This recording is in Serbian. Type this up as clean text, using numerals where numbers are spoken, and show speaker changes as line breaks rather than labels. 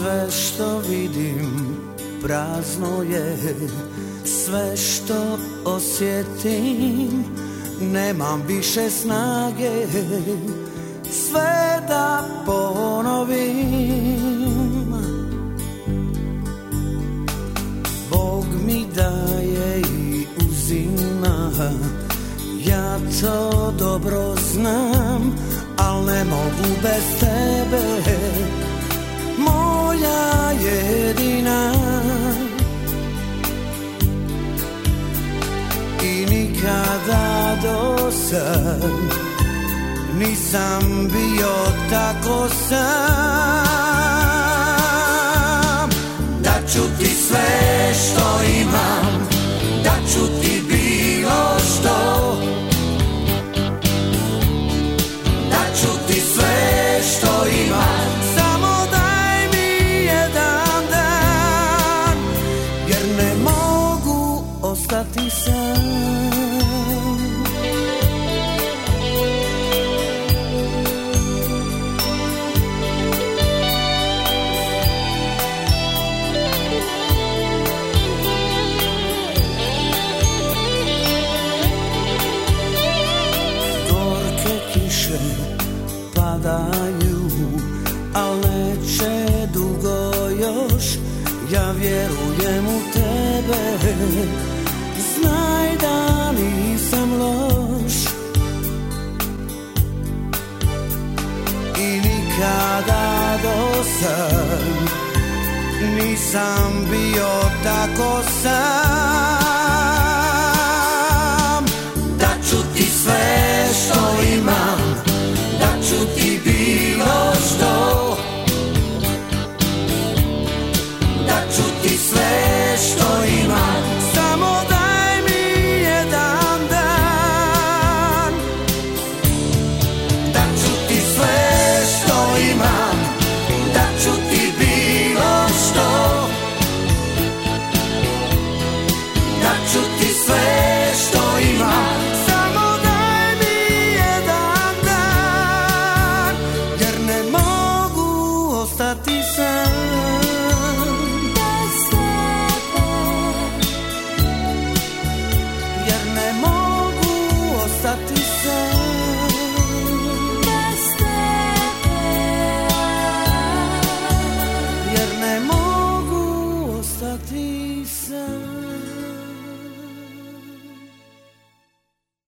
Sve što vidim prazno je, sve što osjetim nemam više snage sve da ponovim. Bog mi daje i uzima, ja to dobro znam, al ne mogu bez tebe, moja jedina. I nikada do sad nisam bio tako sam. Daću ti sve što imam, daću ti bilo što, daću ti sve što imam, samo daj mi jedan dan, jer ne mogu ostati sam. Padaju, al neće dugo još, ja vjerujem u tebe, znaj da nisam loš. I nikada do sad nisam bio tako sam. Daću ti sve što imam, daću ti bilo što, daću ti sve što imam, samo daj mi jedan dan. Daću ti sve što imam, daću ti bilo što, daću ti sve